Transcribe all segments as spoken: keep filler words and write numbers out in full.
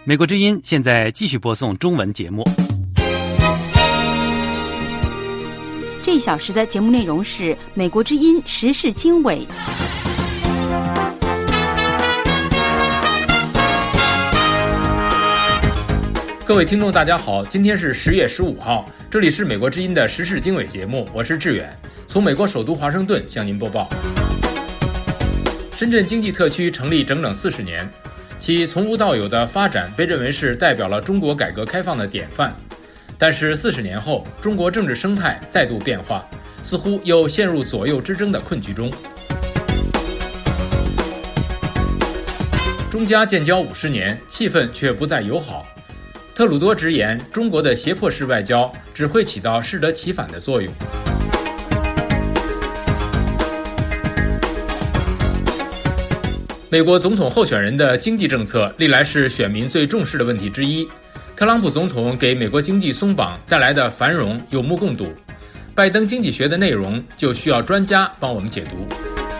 美国之音现在继续播送中文节目。 这一小时的节目内容是美国之音时事经纬。 各位听众大家好，今天是十月十五号，这里是美国之音的时事经纬节目，我是志远，从美国首都华盛顿向您播报。深圳经济特区成立整整四十年，其从无到有的发展被认为是代表了中国改革开放的典范。但是四十年后，中国政治生态再度变化，似乎又陷入左右之争的困局中。中加建交五十年，气氛却不再友好。特鲁多直言，中国的胁迫式外交只会起到适得其反的作用。美国总统候选人的经济政策历来是选民最重视的问题之一。特朗普总统给美国经济松绑带来的繁荣有目共睹，拜登经济学的内容就需要专家帮我们解读。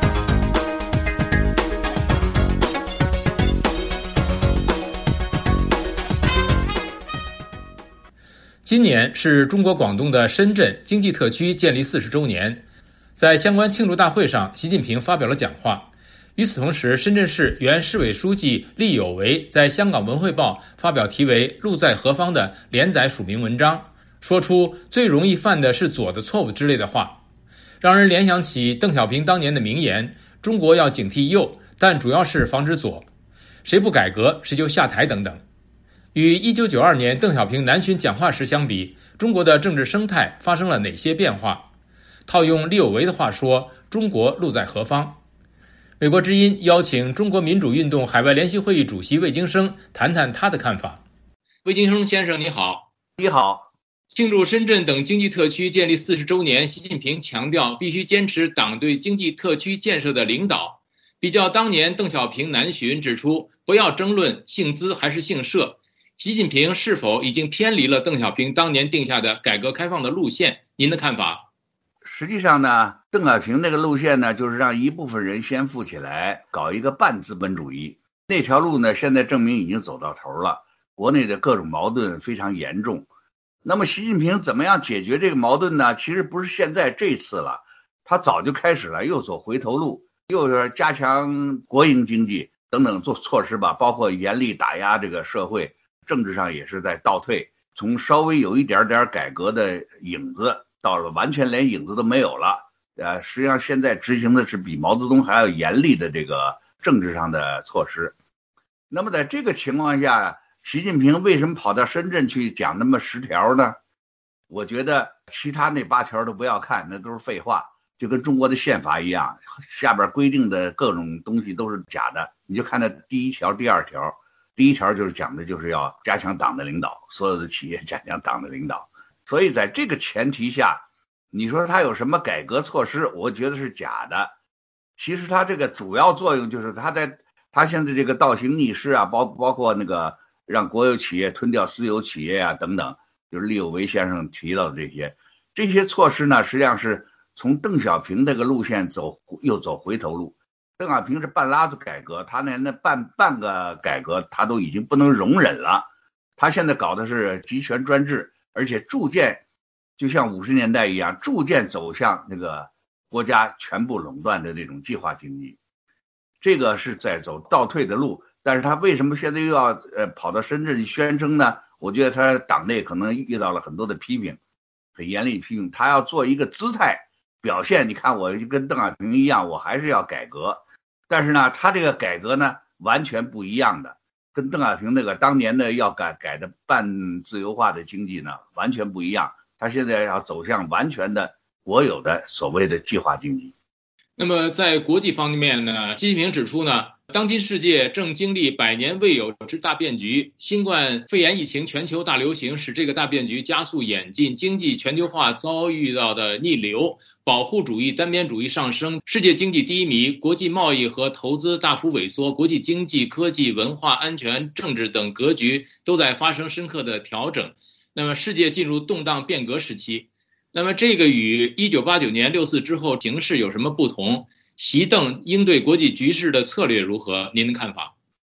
今年是中国广东的深圳经济特区建立四十周年，在相关庆祝大会上，习近平发表了讲话。与此同时，深圳市原市委书记厉有为在香港文汇报发表题为《路在何方》的连载署名文章，说出最容易犯的是左的错误之类的话，让人联想起邓小平当年的名言：中国要警惕右，但主要是防止左，谁不改革谁就下台等等。与一九九二年邓小平南巡讲话时相比，中国的政治生态发生了哪些变化？套用厉有为的话说，中国路在何方？美国之音邀请中国民主运动海外联席会议主席魏京生谈谈他的看法。魏京生先生你好。 你好。 庆祝深圳等经济特区建立四十周年，习近平强调必须坚持党对经济特区建设的领导。比较当年邓小平南巡指出，不要争论姓资还是姓社，习近平是否已经偏离了邓小平当年定下的改革开放的路线？您的看法？ 实际上呢，邓小平那个路线呢，就是让一部分人先富起来，搞一个半资本主义。那条路呢，现在证明已经走到头了，国内的各种矛盾非常严重。那么习近平怎么样解决这个矛盾呢？其实不是现在这次了，他早就开始了，又走回头路，又是加强国营经济等等做措施吧，包括严厉打压这个社会，政治上也是在倒退，从稍微有一点点改革的影子到了完全连影子都没有了。呃，实际上现在执行的是比毛泽东还要严厉的这个政治上的措施。那么在这个情况下，习近平为什么跑到深圳去讲那么十条呢？我觉得其他那八条都不要看，那都是废话，就跟中国的宪法一样，下边规定的各种东西都是假的。你就看那第一条第二条，第一条就是讲的就是要加强党的领导，所有的企业加强党的领导。所以在这个前提下，你说他有什么改革措施，我觉得是假的。其实他这个主要作用就是他在他现在这个倒行逆施啊，包包括那个让国有企业吞掉私有企业啊等等，就是厉有为先生提到的这些这些措施呢，实际上是从邓小平这个路线走又走回头路。邓小平是半拉子改革，他连那半半个改革他都已经不能容忍了，他现在搞的是集权专制，而且逐渐就像五十年代一样，逐渐走向那个国家全部垄断的这种计划经济，这个是在走倒退的路。但是他为什么现在又要呃跑到深圳去宣称呢？我觉得他党内可能遇到了很多的批评，很严厉批评，他要做一个姿态表现，你看我就跟邓小平一样，我还是要改革。但是呢，他这个改革呢完全不一样的，跟邓小平那个当年的要改改的半自由化的经济呢完全不一样。他现在要走向完全的国有的所谓的计划经济。 那么在国际方面呢，习近平指出呢，当今世界正经历百年未有之大变局，新冠肺炎疫情全球大流行使这个大变局加速演进，经济全球化遭遇到的逆流，保护主义单边主义上升，世界经济低迷，国际贸易和投资大幅萎缩，国际经济、科技、文化、安全、政治等格局都在发生深刻的调整。那么世界进入动荡变革时期。那么这个与一九八九年六四之后形势有什么不同？习邓应对国际局势的策略如何？您的看法？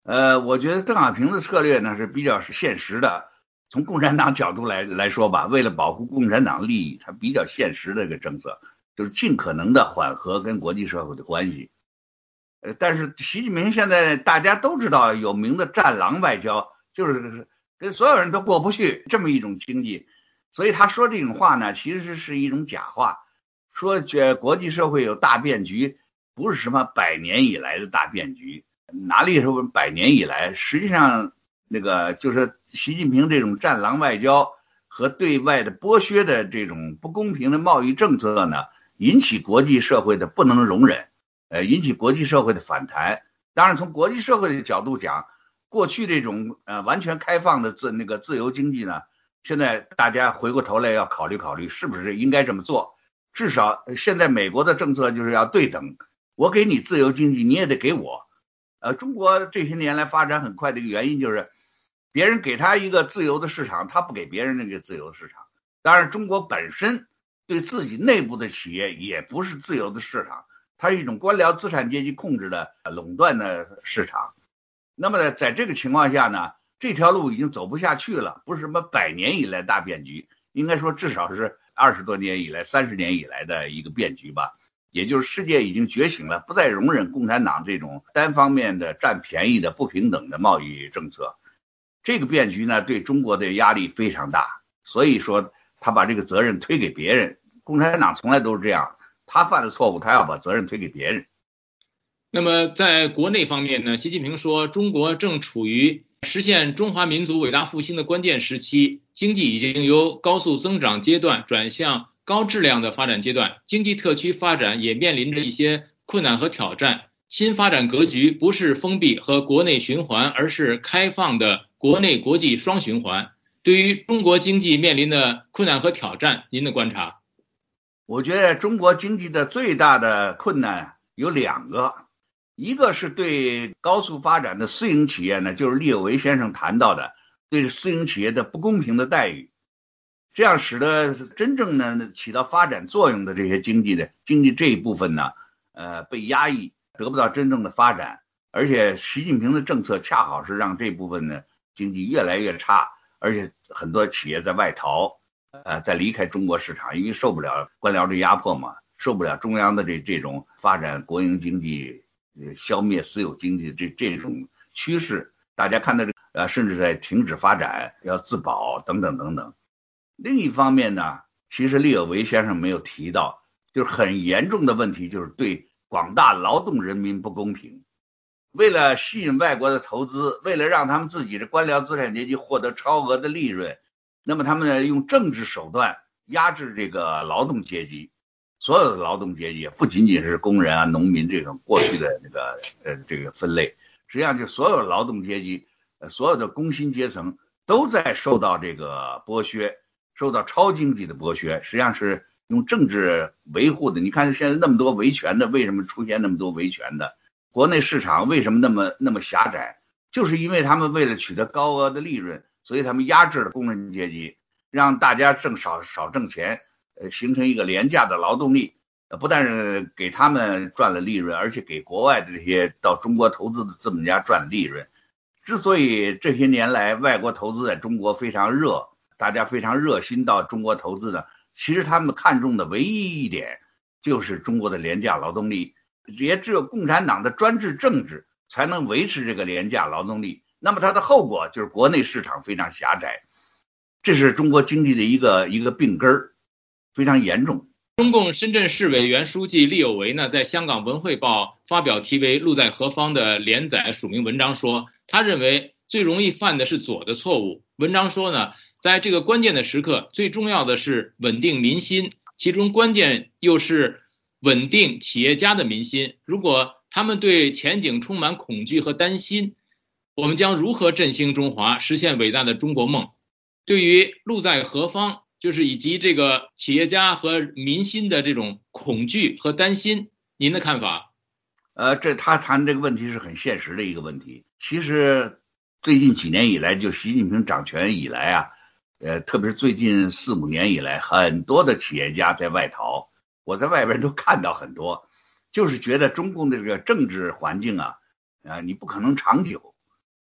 呃，我觉得邓小平的策略呢是比较是现实的，从共产党角度来来说吧，为了保护共产党利益，它比较现实的一个政策，就是尽可能的缓和跟国际社会的关系。呃，但是习近平现在大家都知道有名的战狼外交，就是跟所有人都过不去这么一种经济，所以他说这种话呢，其实是一种假话，说这国际社会有大变局，不是什么百年以来的大变局，哪里是百年以来？实际上，那个就是习近平这种战狼外交和对外的剥削的这种不公平的贸易政策呢，引起国际社会的不能容忍。呃，引起国际社会的反弹。当然，从国际社会的角度讲，过去这种呃完全开放的自那个自由经济呢，现在大家回过头来要考虑考虑，是不是应该这么做？至少现在美国的政策就是要对等，我给你自由经济，你也得给我。呃，中国这些年来发展很快的一个原因就是，别人给他一个自由的市场，他不给别人那个自由的市场。当然，中国本身对自己内部的企业也不是自由的市场。它是一种官僚资产阶级控制的垄断的市场。那么在这个情况下呢，这条路已经走不下去了，不是什么百年以来大变局，应该说至少是二十多年以来、三十年以来的一个变局吧。也就是世界已经觉醒了，不再容忍共产党这种单方面的占便宜的不平等的贸易政策。这个变局呢，对中国的压力非常大，所以说他把这个责任推给别人。共产党从来都是这样。他犯了错误，他要把责任推给别人。 那么在国内方面呢，习近平说，中国正处于实现中华民族伟大复兴的关键时期，经济已经由高速增长阶段转向高质量的发展阶段，经济特区发展也面临着一些困难和挑战。新发展格局不是封闭和国内循环，而是开放的国内国际双循环。对于中国经济面临的困难和挑战，您的观察？ 我觉得中国经济的最大的困难有两个，一个是对高速发展的私营企业呢，就是利有为先生谈到的，对私营企业的不公平的待遇，这样使得真正呢起到发展作用的这些经济的经济这一部分呢，呃，被压抑，得不到真正的发展，而且习近平的政策恰好是让这部分呢经济越来越差，而且很多企业在外逃。呃，在离开中国市场，因为受不了官僚的压迫嘛，受不了中央的这这种发展国营经济、呃消灭私有经济这这种趋势，大家看到这呃，甚至在停止发展，要自保等等等等。另一方面呢，其实利有为先生没有提到，就是很严重的问题，就是对广大劳动人民不公平。为了吸引外国的投资，为了让他们自己的官僚资产阶级获得超额的利润。那么他们呢，用政治手段压制这个劳动阶级，所有的劳动阶级，不仅仅是工人啊、农民这种过去的那个呃这个分类，实际上就所有劳动阶级、呃、所有的工薪阶层都在受到这个剥削，受到超经济的剥削，实际上是用政治维护的。你看现在那么多维权的，为什么出现那么多维权的？国内市场为什么那么那么狭窄？就是因为他们为了取得高额的利润。所以他们压制了工人阶级，让大家挣少少挣钱，呃，形成一个廉价的劳动力。呃，不但是给他们赚了利润，而且给国外的这些到中国投资的资本家赚利润。之所以这些年来外国投资在中国非常热，大家非常热心到中国投资的，其实他们看重的唯一一点就是中国的廉价劳动力。也只有共产党的专制政治才能维持这个廉价劳动力。那么它的后果就是国内市场非常狭窄，这是中国经济的一个一个病根儿，非常严重。 中共深圳市委原书记厉有为呢，在香港文汇报发表题为《路在何方》的连载署名文章说，他认为最容易犯的是左的错误。文章说呢，在这个关键的时刻，最重要的是稳定民心，其中关键又是稳定企业家的民心。如果他们对前景充满恐惧和担心，我们将如何振兴中华，实现伟大的中国梦？对于路在何方，就是以及这个企业家和民心的这种恐惧和担心，您的看法？ 呃，这他谈这个问题是很现实的一个问题。其实最近几年以来，就习近平掌权以来啊，呃，特别是最近四五年以来，很多的企业家在外逃，我在外边都看到很多，就是觉得中共的这个政治环境啊，呃，你不可能长久。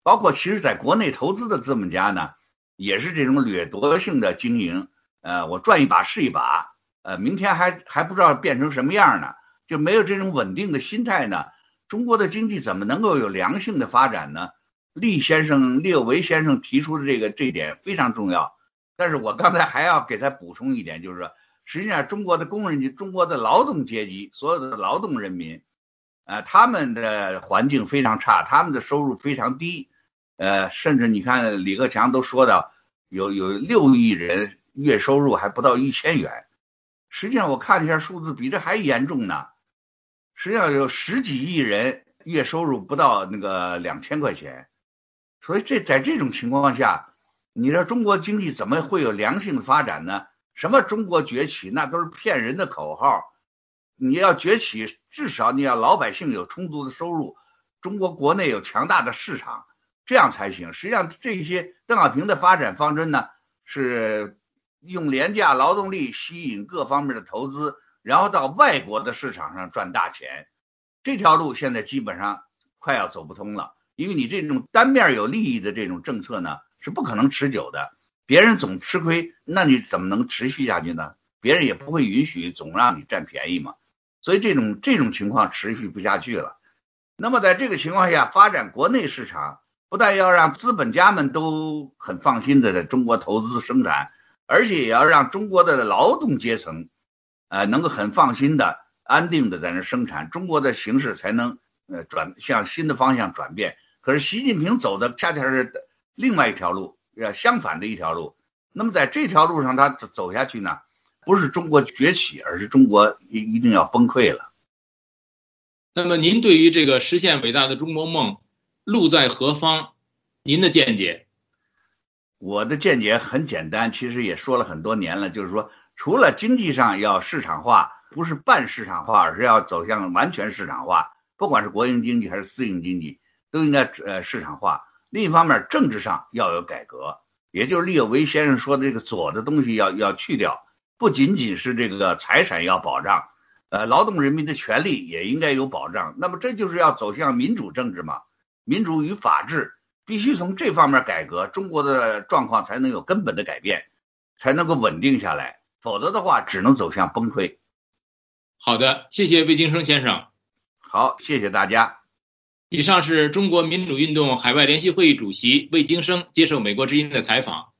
包括其实在国内投资的资本家呢，也是这种掠夺性的经营，呃，我赚一把是一把，呃，明天还还不知道变成什么样呢，就没有这种稳定的心态呢，中国的经济怎么能够有良性的发展呢？厉先生、列维先生提出的这个这一点非常重要，但是我刚才还要给他补充一点，就是说，实际上中国的工人、中国的劳动阶级，所有的劳动人民，呃，他们的环境非常差，他们的收入非常低，呃，甚至你看李克强都说到有有六亿人月收入还不到一千元，实际上我看了一下数字，比这还严重呢。实际上有十几亿人月收入不到那个两千块钱。所以这在这种情况下，你说中国经济怎么会有良性的发展呢？什么中国崛起，那都是骗人的口号。你要崛起，至少你要老百姓有充足的收入，中国国内有强大的市场，这样才行。实际上这些邓小平的发展方针呢，是用廉价劳动力吸引各方面的投资，然后到外国的市场上赚大钱。这条路现在基本上快要走不通了。因为你这种单面有利益的这种政策呢，是不可能持久的，别人总吃亏，那你怎么能持续下去呢？别人也不会允许总让你占便宜嘛，所以这种这种情况持续不下去了。那么在这个情况下，发展国内市场，不但要让资本家们都很放心的在中国投资生产，而且也要让中国的劳动阶层，呃，能够很放心的、安定的在那生产，中国的形势才能呃转向新的方向转变。可是习近平走的恰恰是另外一条路，呃，相反的一条路。那么在这条路上他走下去呢，不是中国崛起，而是中国一一定要崩溃了。 那么您对于这个实现伟大的中国梦，路在何方，您的见解？ 我的见解很简单，其实也说了很多年了，就是说，除了经济上要市场化，不是半市场化，而是要走向完全市场化，不管是国营经济还是私营经济，都应该呃市场化。另一方面，政治上要有改革，也就是列维先生说的这个左的东西要要去掉，不仅仅是这个财产要保障，呃，劳动人民的权利也应该有保障。那么这就是要走向民主政治嘛，民主与法治必须从这方面改革，中国的状况才能有根本的改变，才能够稳定下来，否则的话只能走向崩溃。 好的，谢谢魏京生先生。 好，谢谢大家。 以上是中国民主运动海外联席会议主席魏京生接受美国之音的采访。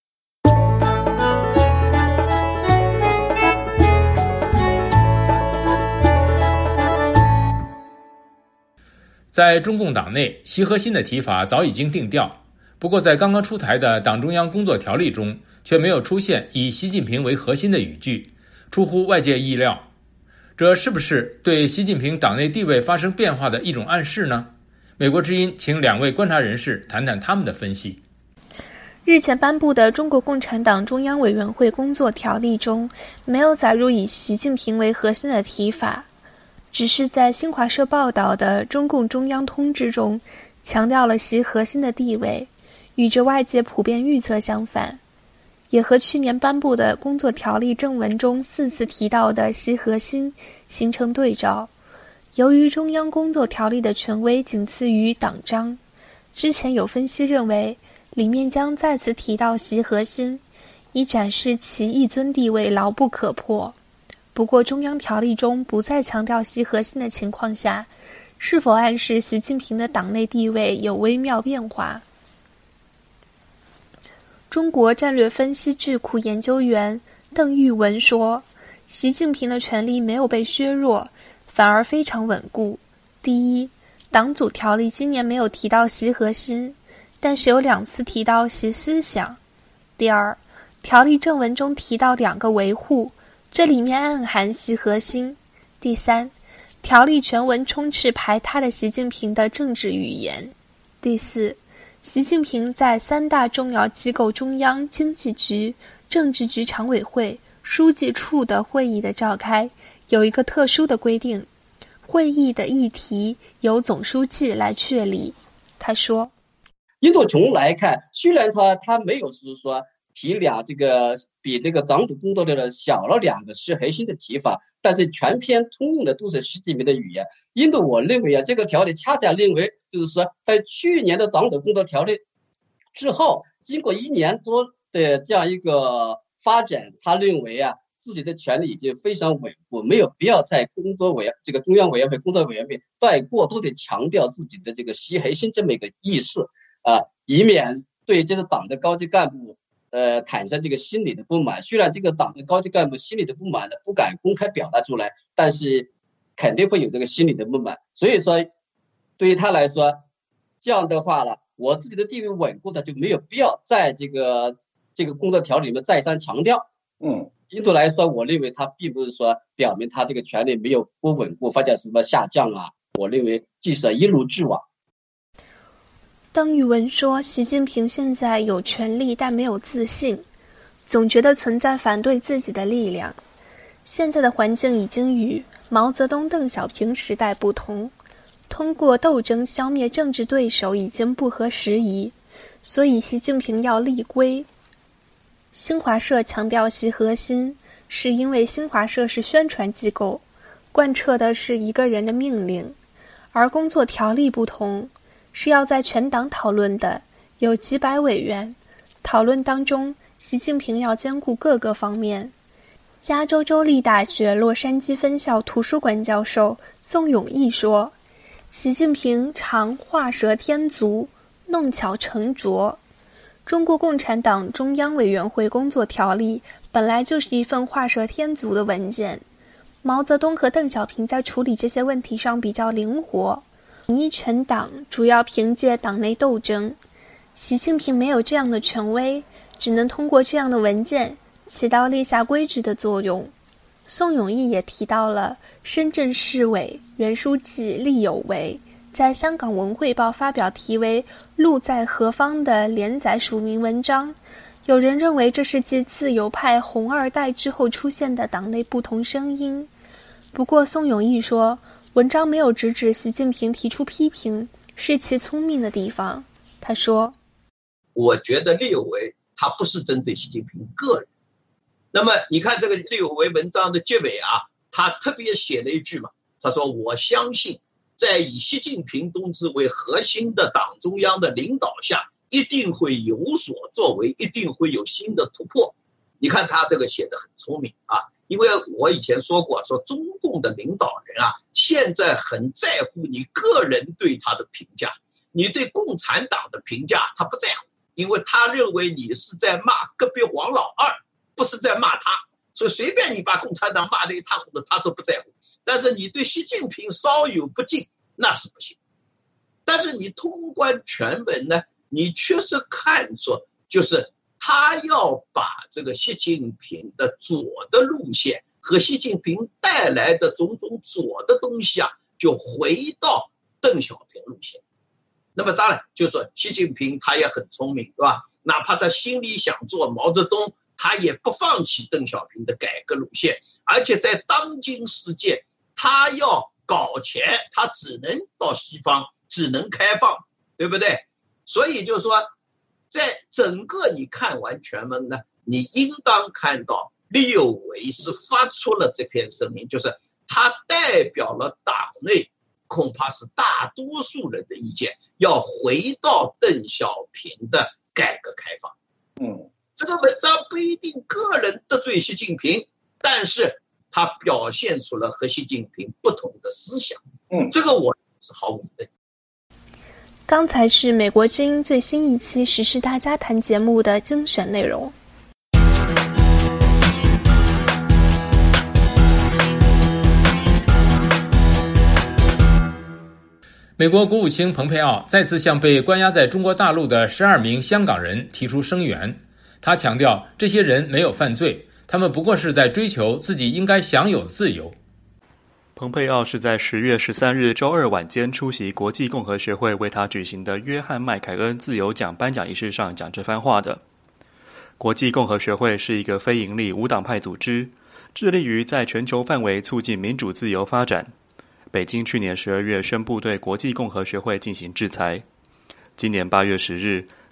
在中共党内，习核心的提法早已经定调，不过在刚刚出台的党中央工作条例中，却没有出现以习近平为核心的语句，出乎外界意料。这是不是对习近平党内地位发生变化的一种暗示呢？美国之音请两位观察人士谈谈他们的分析。 日前颁布的中国共产党中央委员会工作条例中，没有载入以习近平为核心的提法，只是在新华社报道的中共中央通知中强调了习核心的地位，与这外界普遍预测相反，也和去年颁布的工作条例正文中四次提到的习核心形成对照。由于中央工作条例的权威仅次于党章，之前有分析认为里面将再次提到习核心，以展示其一尊地位牢不可破。不过中央条例中不再强调习核心的情况下，是否暗示习近平的党内地位有微妙变化？中国战略分析智库研究员邓玉文说，习近平的权力没有被削弱，反而非常稳固。第一，党组条例今年没有提到习核心，但是有两次提到习思想。第二，条例正文中提到两个维护，这里面暗含习核心。第三，条例全文充斥排他的习近平的政治语言。第四，习近平在三大重要机构中央经济局、政治局常委会、书记处的会议的召开有一个特殊的规定，会议的议题由总书记来确立。他说， 应从来看，虽然他他没有是说提俩这个比这个党组工作的小了两个是核心的提法，但是全篇通用的都是习近平的语言。因此我认为啊，这个条例恰恰认为就是说，在去年的党组工作条例之后，经过一年多的这样一个发展，他认为啊，自己的权力已经非常稳固，没有必要在工作委这个中央委员会、工作委员会再过多的强调自己的这个习核心这么一个意识啊，以免对这个党的高级干部呃产生这个心理的不满。虽然这个党的高级干部心理的不满呢不敢公开表达出来，但是肯定会有这个心理的不满。所以说，对于他来说，这样的话了，我自己的地位稳固的，就没有必要在这个这个工作条例里面再三强调。 嗯， 因此来说，我认为他并不是说表明他这个权力没有不稳固或者什么下降啊。我认为即是一如既往。 邓玉文说，习近平现在有权力，但没有自信，总觉得存在反对自己的力量。现在的环境已经与毛泽东、邓小平时代不同，通过斗争消灭政治对手已经不合时宜，所以习近平要立规。新华社强调习核心，是因为新华社是宣传机构，贯彻的是一个人的命令，而工作条例不同，是要在全党讨论的，有几百委员，讨论当中，习近平要兼顾各个方面。加州州立大学洛杉矶分校图书馆教授宋永毅说，习近平常画蛇添足，弄巧成拙。中国共产党中央委员会工作条例本来就是一份画蛇添足的文件，毛泽东和邓小平在处理这些问题上比较灵活，统一全党主要凭借党内斗争。习近平没有这样的权威，只能通过这样的文件起到立下规矩的作用。宋永毅也提到了深圳市委原书记厉有为在香港文汇报发表题为《路在何方》的连载署名文章，有人认为这是继自由派红二代之后出现的党内不同声音。不过宋永毅说，文章没有直指习近平提出批评，是其聪明的地方。他说， 我觉得厉有为他不是针对习近平个人。那么你看这个厉有为文章的结尾啊，他特别写了一句嘛，他说，我相信在以习近平同志为核心的党中央的领导下，一定会有所作为，一定会有新的突破。你看他这个写得很聪明啊，因为我以前说过，说中共的领导人啊，现在很在乎你个人对他的评价，你对共产党的评价他不在乎，因为他认为你是在骂隔壁王老二，不是在骂他，所以随便你把共产党骂得一塌糊涂，他都不在乎。但是你对习近平稍有不敬，那是不行。但是你通关全文呢，你确实看出，就是他要把这个习近平的左的路线和习近平带来的种种左的东西啊，就回到邓小平路线。那么当然就是说习近平他也很聪明，对吧？哪怕他心里想做毛泽东，他也不放弃邓小平的改革路线，而且在当今世界，他要搞钱，他只能到西方，只能开放，对不对？所以就是说，在整个你看完全文呢，你应当看到厉有为是发出了这篇声明，就是他代表了党内恐怕是大多数人的意见，要回到邓小平的改革开放。嗯，这个文章不一定个人得罪习近平，但是他表现出了和习近平不同的思想。嗯，这个我是毫无疑问。 刚才是美国之音最新一期时事大家谈节目的精选内容。 美国国务卿蓬佩奥再次向被关押在中国大陆的十二名香港人提出声援。他强调，这些人没有犯罪，他们不过是在追求自己应该享有的自由。 蓬佩奥是在十月十三日周二晚间出席国际共和学会为他举行的约翰麦凯恩自由奖颁奖仪式上讲这番话的。国际共和学会是一个非营利无党派组织，致力于在全球范围促进民主自由发展。北京去年十二月宣布对国际共和学会进行制裁。今年八月十日，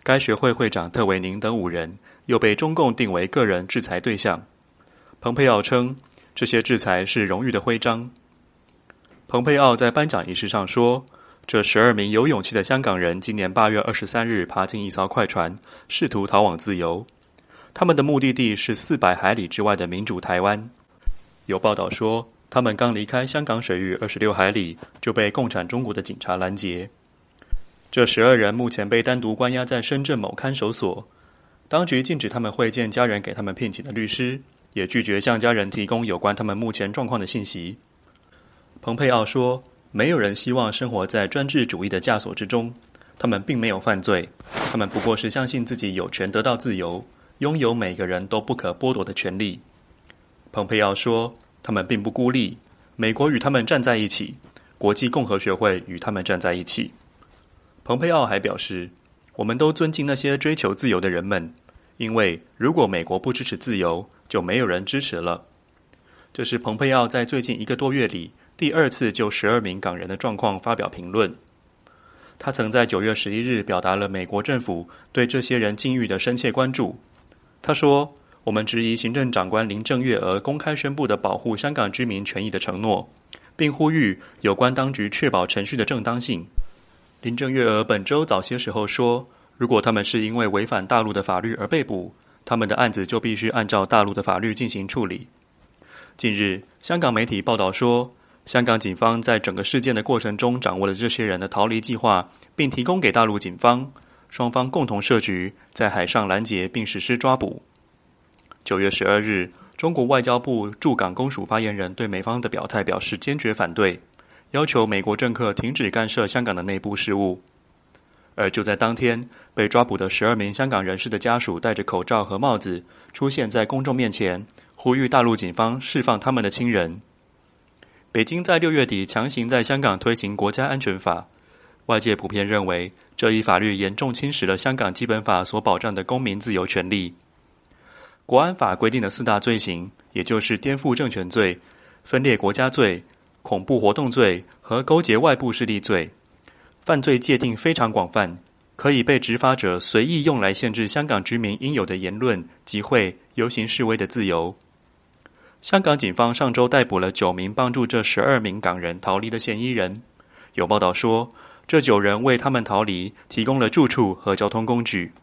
该学会会长特维宁等五人又被中共定为个人制裁对象。蓬佩奥称，这些制裁是荣誉的徽章。蓬佩奥在颁奖仪式上说，这十二名有勇气的香港人今年八月二十三日爬进一艘快船，试图逃往自由。他们的目的地是四百海里之外的民主台湾。有报道说，他们刚离开香港水域二十六海里，就被共产中国的警察拦截。这十二人目前被单独关押在深圳某看守所，当局禁止他们会见家人给他们聘请的律师，也拒绝向家人提供有关他们目前状况的信息。蓬佩奥说，没有人希望生活在专制主义的枷锁之中，他们并没有犯罪，他们不过是相信自己有权得到自由，拥有每个人都不可剥夺的权利。蓬佩奥说，他们并不孤立，美国与他们站在一起，国际共和学会与他们站在一起。蓬佩奥还表示，我们都尊敬那些追求自由的人们，因为如果美国不支持自由，就没有人支持了。这是蓬佩奥在最近一个多月里第二次就十二名港人的状况发表评论。他曾在九月十一日表达了美国政府对这些人境遇的深切关注。他说，我们质疑行政长官林郑月娥公开宣布的保护香港居民权益的承诺，并呼吁有关当局确保程序的正当性。林郑月娥本周早些时候说，如果他们是因为违反大陆的法律而被捕，他们的案子就必须按照大陆的法律进行处理。近日，香港媒体报道说，香港警方在整个事件的过程中掌握了这些人的逃离计划，并提供给大陆警方，双方共同设局，在海上拦截并实施抓捕。九月十二日，中国外交部驻港公署发言人对美方的表态表示坚决反对，要求美国政客停止干涉香港的内部事务。而就在当天，被抓捕的十二名香港人士的家属戴着口罩和帽子出现在公众面前，呼吁大陆警方释放他们的亲人。北京在六月底强行在香港推行国家安全法，外界普遍认为这一法律严重侵蚀了香港基本法所保障的公民自由权利。国安法规定的四大罪行，也就是颠覆政权罪、分裂国家罪、恐怖活动罪和勾结外部势力罪，犯罪界定非常广泛，可以被执法者随意用来限制香港居民应有的言论、集会、游行示威的自由。香港警方上周逮捕了九名帮助这十二名港人逃离的嫌疑人。有报道说，这九人为他们逃离提供了住处和交通工具。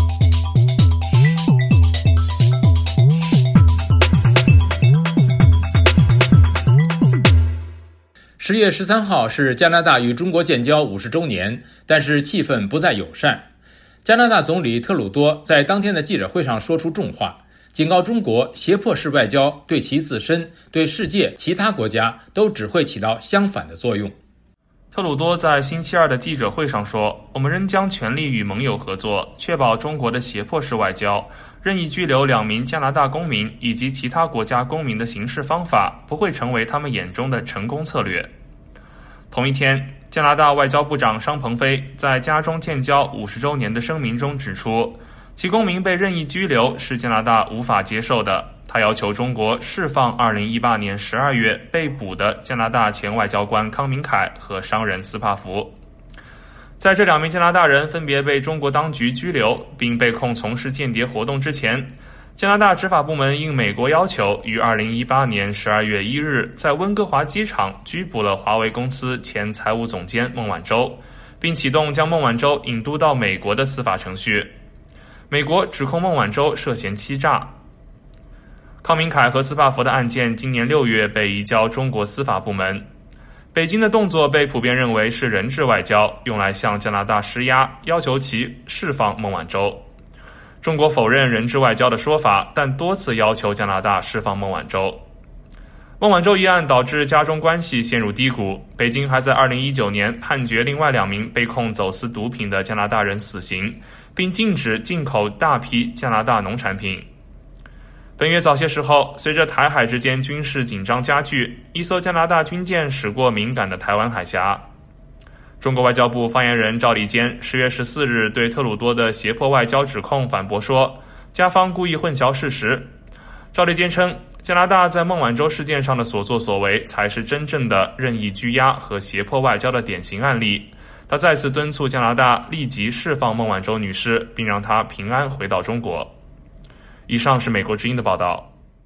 十月十三号是加拿大与中国建交五十周年，但是气氛不再友善。加拿大总理特鲁多在当天的记者会上说出重话，警告中国胁迫式外交对其自身、对世界其他国家都只会起到相反的作用。 特鲁多在星期二的记者会上说，我们仍将全力与盟友合作，确保中国的胁迫式外交、任意拘留两名加拿大公民以及其他国家公民的行事方法不会成为他们眼中的成功策略。同一天，加拿大外交部长商鹏飞在加中建交五十周年的声明中指出，其公民被任意拘留是加拿大无法接受的。他要求中国释放二零一八年十二月被捕的加拿大前外交官康明凯和商人斯帕福。在这两名加拿大人分别被中国当局拘留并被控从事间谍活动之前，加拿大执法部门应美国要求，于二零一八年十二月一日在温哥华机场拘捕了华为公司前财务总监孟晚舟，并启动将孟晚舟引渡到美国的司法程序。美国指控孟晚舟涉嫌欺诈。康明凯和斯帕福的案件今年六月被移交中国司法部门。北京的动作被普遍认为是人质外交，用来向加拿大施压，要求其释放孟晚舟。中国否认人质外交的说法，但多次要求加拿大释放孟晚舟。孟晚舟一案导致加中关系陷入低谷，北京还在二零一九年判决另外两名被控走私毒品的加拿大人死刑，并禁止进口大批加拿大农产品。本月早些时候，随着台海之间军事紧张加剧，一艘加拿大军舰驶过敏感的台湾海峡。中国外交部发言人赵立坚十月十四日对特鲁多的胁迫外交指控反驳说，加方故意混淆事实。赵立坚称，加拿大在孟晚舟事件上的所作所为才是真正的任意拘押和胁迫外交的典型案例， 他再次敦促加拿大立即释放孟晚舟女士，并让她平安回到中国。以上是美国之音的报道。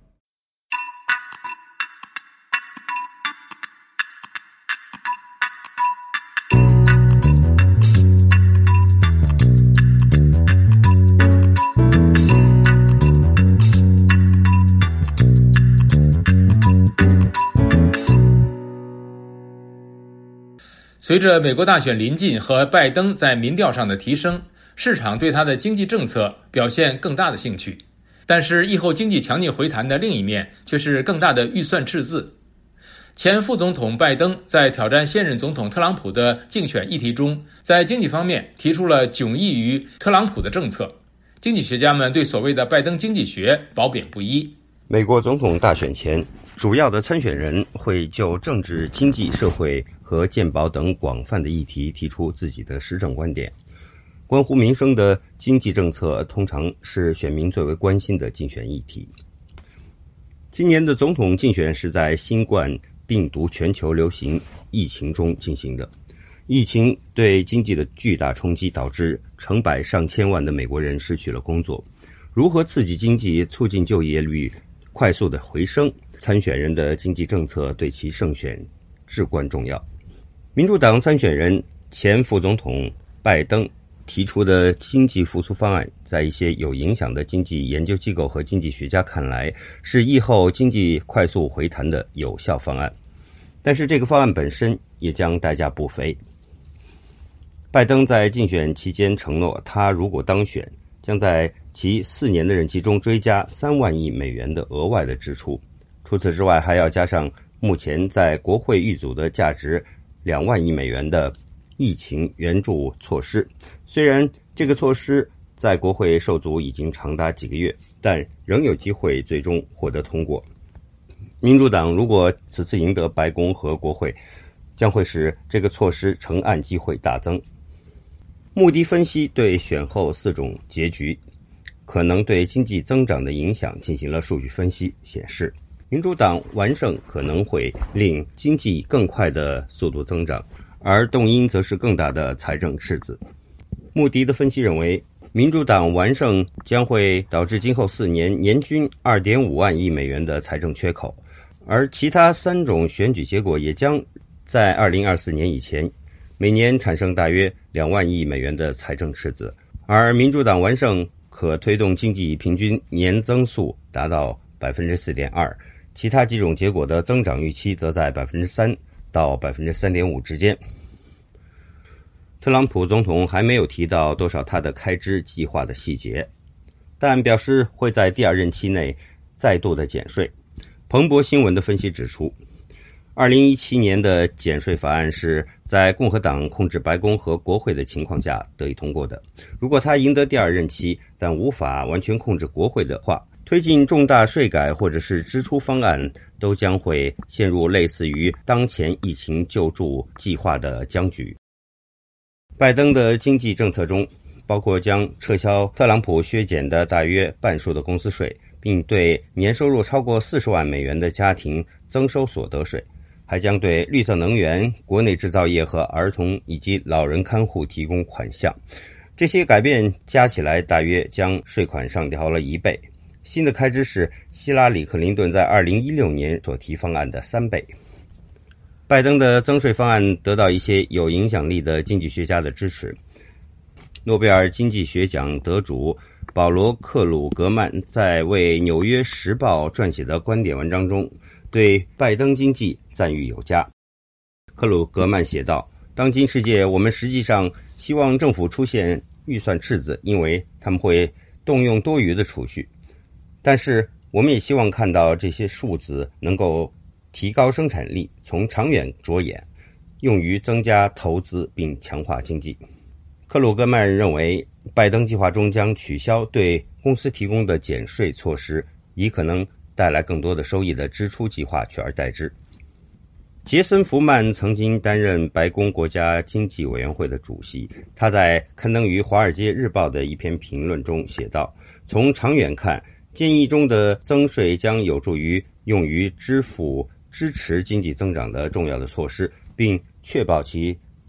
随着美国大选临近和拜登在民调上的提升，市场对他的经济政策表现更大的兴趣。但是疫后经济强劲回弹的另一面却是更大的预算赤字。前副总统拜登在挑战现任总统特朗普的竞选议题中，在经济方面提出了迥异于特朗普的政策。经济学家们对所谓的拜登经济学褒贬不一。 美国总统大选前，主要的参选人会就政治、经济、社会和健保等广泛的议题提出自己的施政观点。关乎民生的经济政策通常是选民最为关心的竞选议题。今年的总统竞选是在新冠病毒全球流行疫情中进行的。疫情对经济的巨大冲击导致成百上千万的美国人失去了工作。如何刺激经济，促进就业率快速的回升，参选人的经济政策对其胜选至关重要。民主党参选人前副总统拜登提出的经济复苏方案，在一些有影响的经济研究机构和经济学家看来，是疫后经济快速回弹的有效方案。但是这个方案本身也将代价不菲。拜登在竞选期间承诺，他如果当选，将在其四年的任期中追加三万亿美元的额外的支出。除此之外，还要加上目前在国会预组的价值两万亿美元的疫情援助措施。虽然这个措施在国会受阻已经长达几个月，但仍有机会最终获得通过。民主党如果此次赢得白宫和国会，将会使这个措施成案机会大增。穆迪分析对选后四种结局可能对经济增长的影响进行了数据分析，显示民主党完胜可能会令经济更快的速度增长，而动因则是更大的财政赤字。穆迪的分析认为，民主党完胜将会导致今后四年年均 二点五万亿美元的财政缺口，而其他三种选举结果也将在二零二四年以前每年产生大约两万亿美元的财政赤字。而民主党完胜可推动经济平均年增速达到 百分之四点二， 其他几种结果的增长预期则在 百分之三 到 百分之三点五 之间。特朗普总统还没有提到多少他的开支计划的细节，但表示会在第二任期内再度的减税。彭博新闻的分析指出，二零一七年的减税法案是在共和党控制白宫和国会的情况下得以通过的。如果他赢得第二任期，但无法完全控制国会的话，推进重大税改或者是支出方案都将会陷入类似于当前疫情救助计划的僵局。拜登的经济政策中包括将撤销特朗普削减的大约半数的公司税，并对年收入超过四十万美元的家庭增收所得税，还将对绿色能源、国内制造业和儿童以及老人看护提供款项。这些改变加起来大约将税款上调了一倍。新的开支是希拉里·克林顿在二零一六年所提方案的三倍。拜登的增税方案得到一些有影响力的经济学家的支持。诺贝尔经济学奖得主保罗·克鲁格曼在为《纽约时报》撰写的观点文章中，对拜登经济赞誉有加。克鲁格曼写道，当今世界我们实际上希望政府出现预算赤字，因为他们会动用多余的储蓄。但是我们也希望看到这些数字能够提高生产力，从长远着眼，用于增加投资并强化经济。克鲁格曼认为，拜登计划中将取消对公司提供的减税措施，以可能带来更多的收益的支出计划取而代之。杰森·福曼曾经担任白宫国家经济委员会的主席，他在刊登于《华尔街日报》的一篇评论中写道，从长远看，建议中的增税将有助于用于支付支持经济增长的重要的措施，并确保其得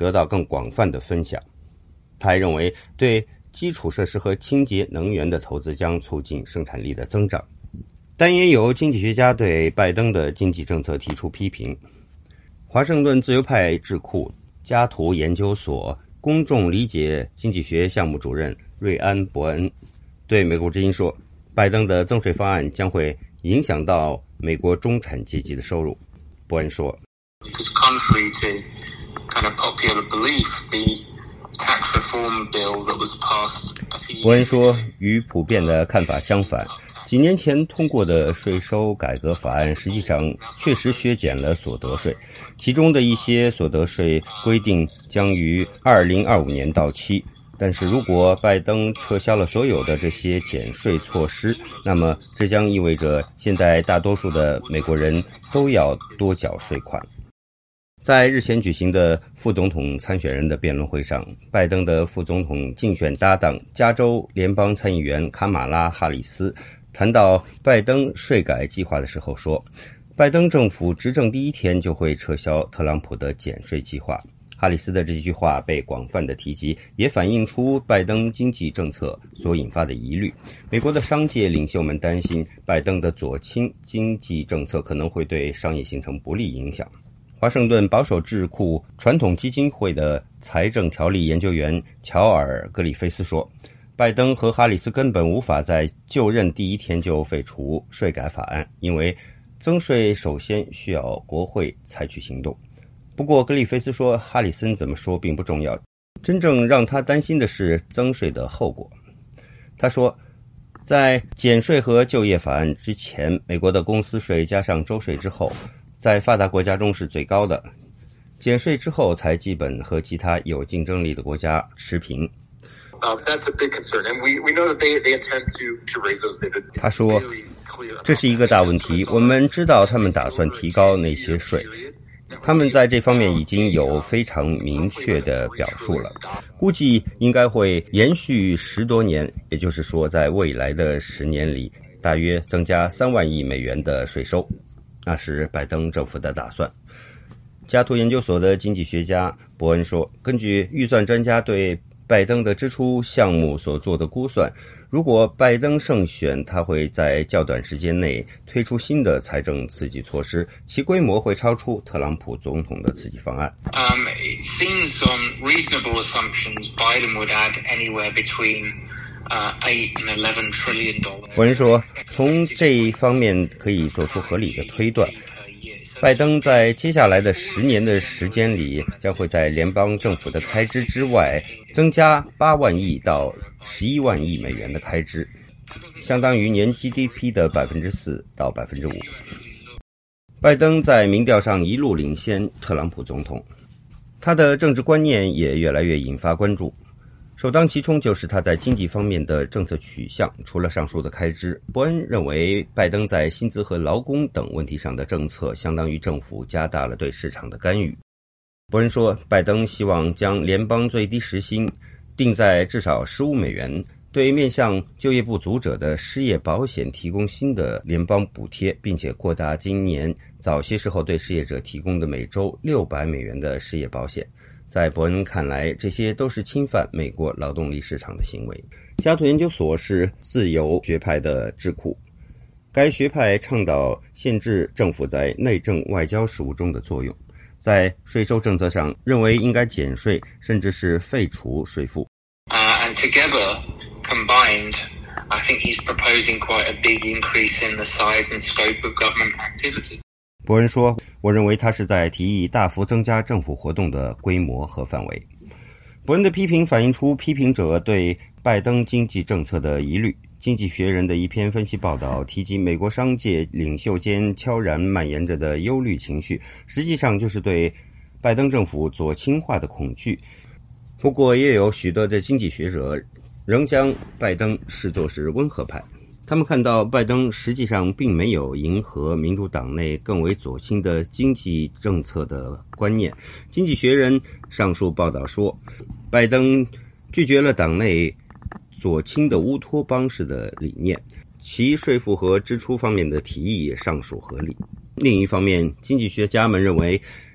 得到更广泛的分享。他还认为，对基础设施和清洁能源的投资将促进生产力的增长。但也有经济学家对拜登的经济政策提出批评。华盛顿自由派智库加图研究所公众理解经济学项目主任瑞安·伯恩对美国之音说，拜登的增税方案将会影响到美国中产阶级的收入。伯恩说，伯恩说，与普遍的看法相反，几年前通过的税收改革法案实际上确实削减了所得税，其中的一些所得税规定将于二零二五年到期。但是如果拜登撤销了所有的这些减税措施，那么这将意味着现在大多数的美国人都要多缴税款。在日前举行的副总统参选人的辩论会上，拜登的副总统竞选搭档加州联邦参议员卡马拉·哈里斯谈到拜登税改计划的时候说，拜登政府执政第一天就会撤销特朗普的减税计划。哈里斯的这句话被广泛的提及，也反映出拜登经济政策所引发的疑虑。美国的商界领袖们担心，拜登的左倾经济政策可能会对商业形成不利影响。华盛顿保守智库传统基金会的财政条例研究员乔尔·格里菲斯说，拜登和哈里斯根本无法在就任第一天就废除税改法案，因为增税首先需要国会采取行动。不过格里菲斯说，哈里森怎么说并不重要，真正让他担心的是增税的后果。他说，在减税和就业法案之前，美国的公司税加上州税之后，在发达国家中是最高的，减税之后才基本和其他有竞争力的国家持平。他说，这是一个大问题，我们知道他们打算提高那些税，他们在这方面已经有非常明确的表述了，估计应该会延续十多年，也就是说在未来的十年里大约增加三万亿美元的税收，那是拜登政府的打算。加图研究所的经济学家伯恩说，根据预算专家对拜登的支出项目所做的估算，如果拜登胜选，他会在较短时间内推出新的财政刺激措施，其规模会超出特朗普总统的刺激方案。 Um, it seems on reasonable assumptions, Biden would add anywhere between uh, eight and eleven trillion dollars. 伯恩说，从这一方面可以做出合理的推断。拜登在接下来的十年的时间里，将会在联邦政府的开支之外增加八万亿到十一万亿美元的开支，相当于年 G D P 的百分之四到百分之五。拜登在民调上一路领先特朗普总统，他的政治观念也越来越引发关注。首当其冲就是他在经济方面的政策取向。除了上述的开支，伯恩认为拜登在薪资和劳工等问题上的政策相当于政府加大了对市场的干预。伯恩说，拜登希望将联邦最低时薪定在至少十五美元，对面向就业不足者的失业保险提供新的联邦补贴，并且扩大今年早些时候对失业者提供的每周六百美元的失业保险。在伯恩看来，这些都是侵犯美国劳动力市场的行为。加图研究所是自由学派的智库，该学派倡导限制政府在内政外交事务中的作用，在税收政策上认为应该减税，甚至是废除税负。 Uh, and together, combined, I think he's proposing quite a big increase in the size and scope of government activity. 伯恩说，我认为他是在提议大幅增加政府活动的规模和范围。伯恩的批评反映出批评者对拜登经济政策的疑虑。经济学人的一篇分析报道提及美国商界领袖间悄然蔓延着的忧虑情绪，实际上就是对拜登政府左倾化的恐惧。不过也有许多的经济学者仍将拜登视作是温和派，他们看到拜登实际上并没有迎合民主党内更为左倾的经济政策的观念。经济学人上述报道说，拜登拒绝了党内左倾的乌托邦式的理念，其税负和支出方面的提议也尚属合理。另一方面，经济学家们认为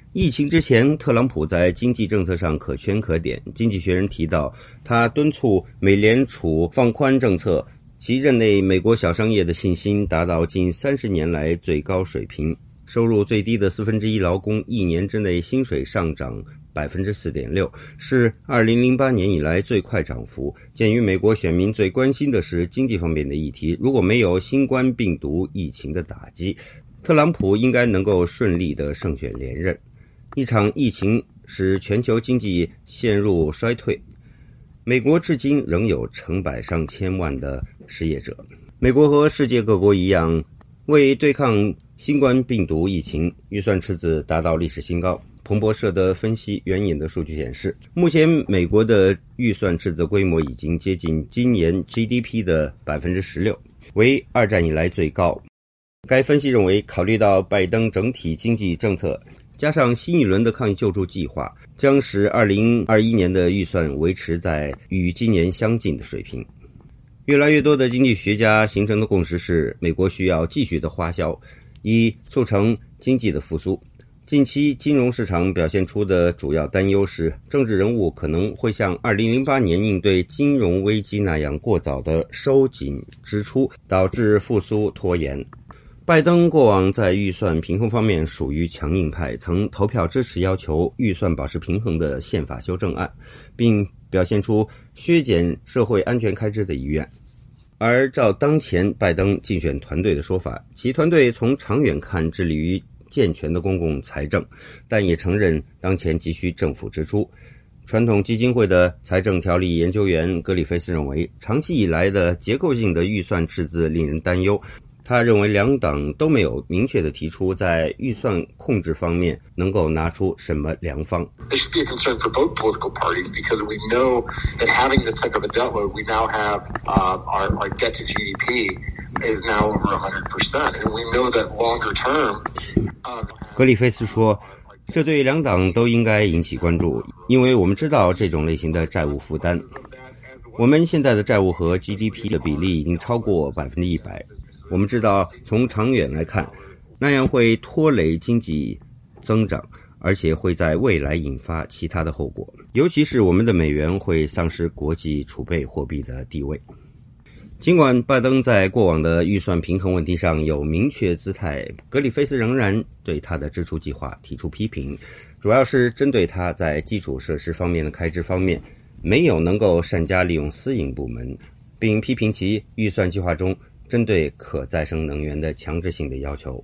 疫情之前，特朗普在经济政策上可圈可点。经济学人提到，他敦促美联储放宽政策，其任内美国小商业的信心达到近三十年来最高水平。收入最低的四分之一劳工一年之内薪水上涨百分之四点六，是二零零八年以来最快涨幅。鉴于美国选民最关心的是经济方面的议题，如果没有新冠病毒疫情的打击，特朗普应该能够顺利的胜选连任。一场疫情使全球经济陷入衰退，美国至今仍有成百上千万的失业者。美国和世界各国一样，为对抗新冠病毒疫情，预算赤字达到历史新高。彭博社的分析援引的数据显示，目前美国的预算赤字规模已经接近今年 G D P 的 百分之十六， 为二战以来最高。该分析认为，考虑到拜登整体经济政策，加上新一轮的抗疫救助计划，将使二零二一年的预算维持在与今年相近的水平。越来越多的经济学家形成的共识是，美国需要继续的花销，以促成经济的复苏。近期金融市场表现出的主要担忧是，政治人物可能会像二零零八年应对金融危机那样过早的收紧支出，导致复苏拖延。拜登过往在预算平衡方面属于强硬派，曾投票支持要求预算保持平衡的宪法修正案，并表现出削减社会安全开支的意愿。而照当前拜登竞选团队的说法，其团队从长远看致力于健全的公共财政，但也承认当前急需政府支出。传统基金会的财政条例研究员格里菲斯认为，长期以来的结构性的预算赤字令人担忧。他认为两党都没有明确地提出在预算控制方面能够拿出什么良方。 It should be a concern for both political parties because we know that having this type of a debt load, we now have uh, our, our debt to G D P is now over one hundred percent, and we know that longer term. Uh, 格里菲斯说，这对两党都应该引起关注，因为我们知道这种类型的债务负担。我们现在的债务和 G D P 的比例已经超过百分之一百。我们知道，从长远来看，那样会拖累经济增长，而且会在未来引发其他的后果，尤其是我们的美元会丧失国际储备货币的地位。尽管拜登在过往的预算平衡问题上有明确姿态，格里菲斯仍然对他的支出计划提出批评，主要是针对他在基础设施方面的开支方面没有能够善加利用私营部门，并批评其预算计划中针对可再生能源的强制性的要求。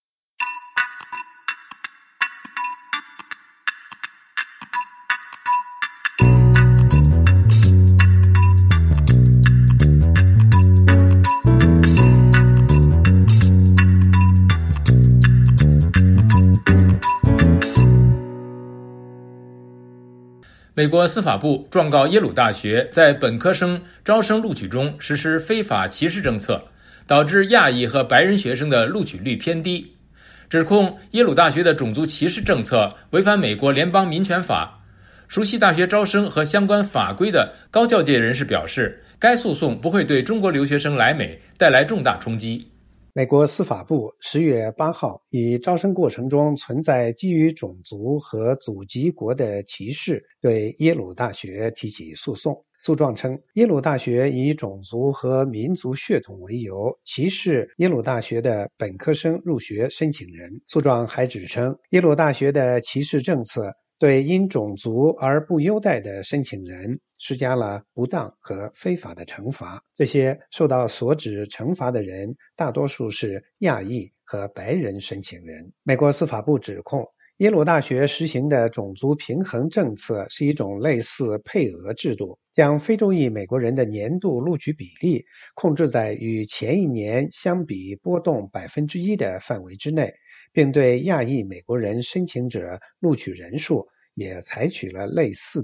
美国司法部状告耶鲁大学在本科生招生录取中实施非法歧视政策，导致亚裔和白人学生的录取率偏低，指控耶鲁大学的种族歧视政策违反美国联邦民权法。熟悉大学招生和相关法规的高教界人士表示，该诉讼不会对中国留学生来美带来重大冲击。 美国司法部十月八号以招生过程中存在基于种族和祖籍国的歧视对耶鲁大学提起诉讼。诉状称，耶鲁大学以种族和民族血统为由歧视耶鲁大学的本科生入学申请人。诉状还指称，耶鲁大学的歧视政策对因种族而不优待的申请人施加了不当和非法的惩罚，这些受到所指惩罚的人大多数是亚裔和白人申请人。美国司法部指控，耶鲁大学实行的种族平衡政策是一种类似配额制度，将非洲裔美国人的年度录取比例控制在与前一年相比波动 百分之一 的范围之内，并对亚裔美国人申请者录取人数也采取了类似的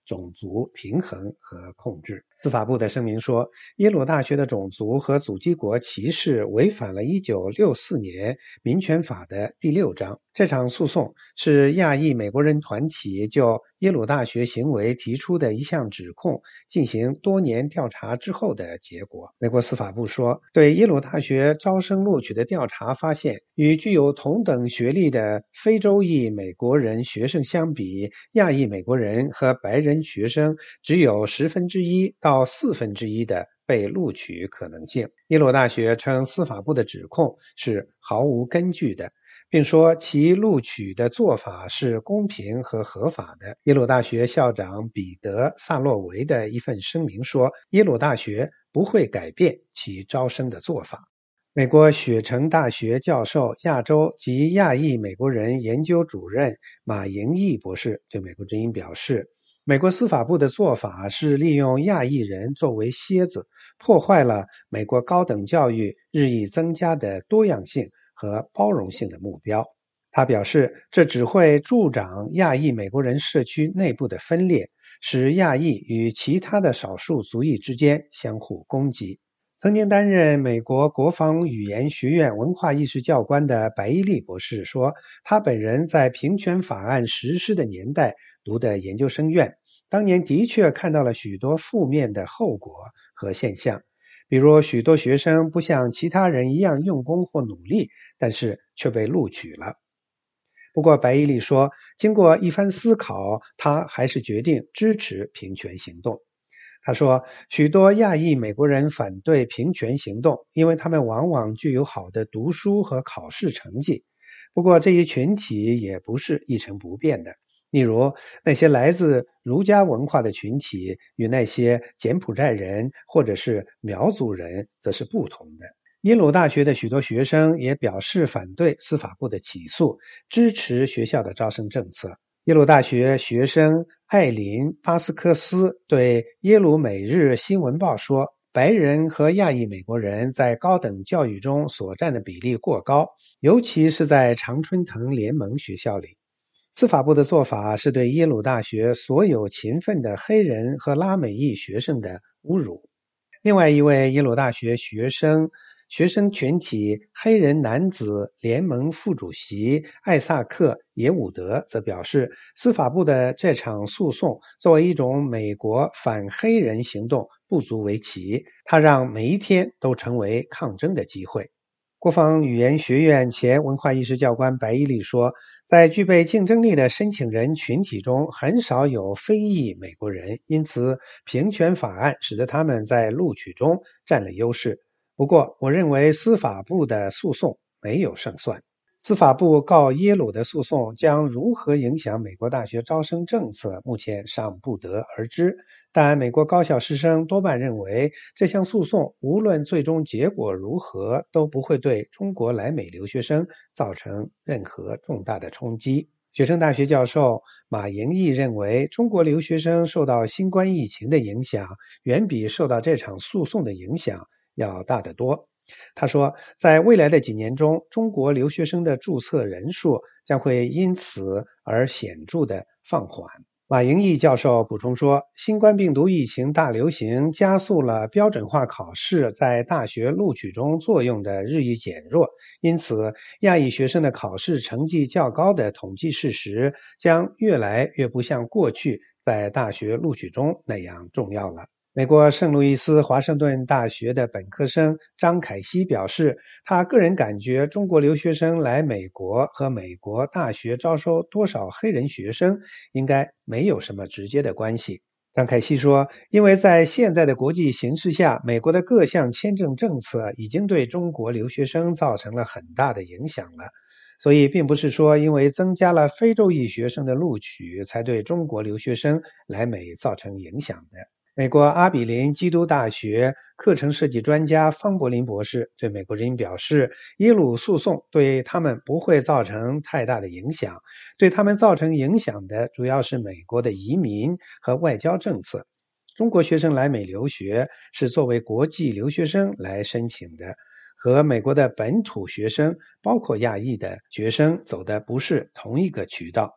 种族平衡和控制。司法部的声明说，耶鲁大学的种族和祖籍国歧视违反了一九六四年民权法的第六章。这场诉讼是亚裔美国人团体就耶鲁大学行为提出的一项指控进行多年调查之后的结果。美国司法部说，对耶鲁大学招生录取的调查发现，与具有同等学历的非洲裔美国人学生相比，亚裔美国人和白人学生只有十分之一到四分之一的被录取可能性。耶鲁大学称司法部的指控是毫无根据的，并说其录取的做法是公平和合法的。耶鲁大学校长彼得·萨洛维的一份声明说，耶鲁大学不会改变其招生的做法。美国雪城大学教授、亚洲及亚裔美国人研究主任马盈义博士对美国之音表示，美国司法部的做法是利用亚裔人作为楔子，破坏了美国高等教育日益增加的多样性和包容性的目标。他表示，这只会助长亚裔美国人社区内部的分裂，使亚裔与其他的少数族裔之间相互攻击。曾经担任美国国防语言学院文化意识教官的白伊利博士说，他本人在平权法案实施的年代读的研究生院，当年的确看到了许多负面的后果和现象，比如许多学生不像其他人一样用功或努力，但是却被录取了。不过白伊利说，经过一番思考，他还是决定支持平权行动。他说，许多亚裔美国人反对平权行动，因为他们往往具有好的读书和考试成绩。不过这一群体也不是一成不变的，例如那些来自儒家文化的群体与那些柬埔寨人或者是苗族人则是不同的。耶鲁大学的许多学生也表示反对司法部的起诉，支持学校的招生政策。耶鲁大学学生艾琳·巴斯科斯对耶鲁每日新闻报说，白人和亚裔美国人在高等教育中所占的比例过高，尤其是在常春藤联盟学校里。司法部的做法是对耶鲁大学所有勤奋的黑人和拉美裔学生的侮辱。另外一位耶鲁大学学生学生群体黑人男子联盟副主席艾萨克·耶伍德则表示，司法部的这场诉讼作为一种美国反黑人行动不足为奇，它让每一天都成为抗争的机会。国防语言学院前文化意识教官白伊利说，在具备竞争力的申请人群体中很少有非裔美国人，因此平权法案使得他们在录取中占了优势。不过我认为司法部的诉讼没有胜算。司法部告耶鲁的诉讼将如何影响美国大学招生政策，目前尚不得而知，但美国高校师生多半认为这项诉讼无论最终结果如何，都不会对中国来美留学生造成任何重大的冲击。雪城大学教授马盈义认为，中国留学生受到新冠疫情的影响远比受到这场诉讼的影响要大得多。他说，在未来的几年中，中国留学生的注册人数将会因此而显著的放缓。马盈义教授补充说，新冠病毒疫情大流行加速了标准化考试在大学录取中作用的日益减弱，因此亚裔学生的考试成绩较高的统计事实将越来越不像过去在大学录取中那样重要了。美国圣路易斯华盛顿大学的本科生张凯西表示，他个人感觉中国留学生来美国和美国大学招收多少黑人学生应该没有什么直接的关系。张凯西说，因为在现在的国际形势下，美国的各项签证政策已经对中国留学生造成了很大的影响了，所以并不是说因为增加了非洲裔学生的录取才对中国留学生来美造成影响的。美国阿比林基督大学课程设计专家方柏林博士对美国之音表示，耶鲁诉讼对他们不会造成太大的影响，对他们造成影响的主要是美国的移民和外交政策。中国学生来美留学是作为国际留学生来申请的，和美国的本土学生包括亚裔的学生走的不是同一个渠道。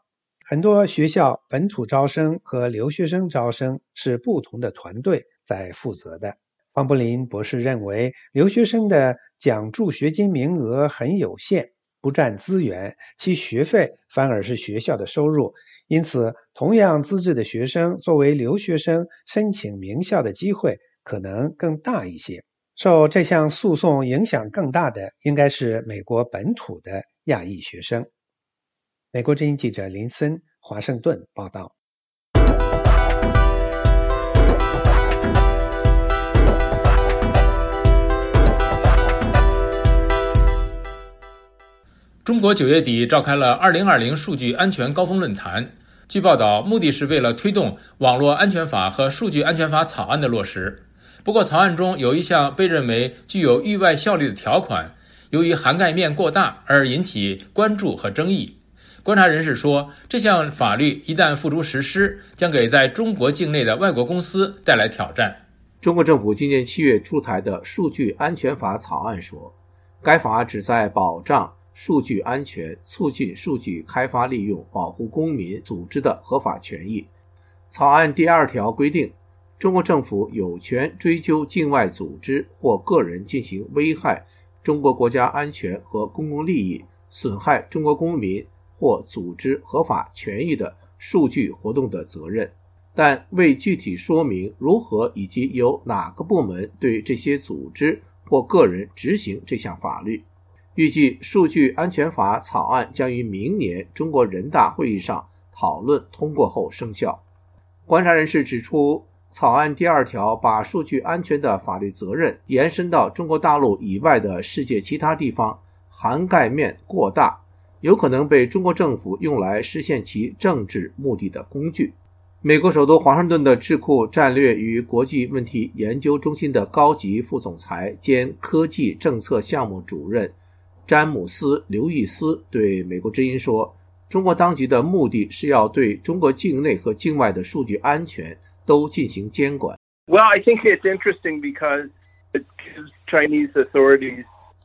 很多学校本土招生和留学生招生是不同的团队在负责的。方柏林博士认为，留学生的奖助学金名额很有限，不占资源，其学费反而是学校的收入，因此同样资质的学生作为留学生申请名校的机会可能更大一些。受这项诉讼影响更大的应该是美国本土的亚裔学生。美国之音记者林森华盛顿报道。 中国九月底召开了二零二零数据安全高峰论坛，据报道，目的是为了推动网络安全法和数据安全法草案的落实。不过，草案中有一项被认为具有域外效力的条款，由于涵盖面过大而引起关注和争议。观察人士说，这项法律一旦付诸实施，将给在中国境内的外国公司带来挑战。 中国政府今年七月出台的数据安全法草案说，该法旨在保障数据安全，促进数据开发利用，保护公民组织的合法权益。草案第二条规定，中国政府有权追究境外组织或个人进行危害中国国家安全和公共利益、损害中国公民或组织合法权益的数据活动的责任，但未具体说明如何以及由哪个部门对这些组织或个人执行这项法律。预计数据安全法草案将于明年中国人大会议上讨论通过后生效。观察人士指出，草案第二条把数据安全的法律责任延伸到中国大陆以外的世界其他地方，涵盖面过大，有可能被中国政府用来实现其政治目的的工具。美国首都华盛顿的智库战略与国际问题研究中心的高级副总裁兼科技政策项目主任詹姆斯·刘易斯对美国之音说，中国当局的目的是要对中国境内和境外的数据安全都进行监管。 Well, I think it's interesting because it gives Chinese authorities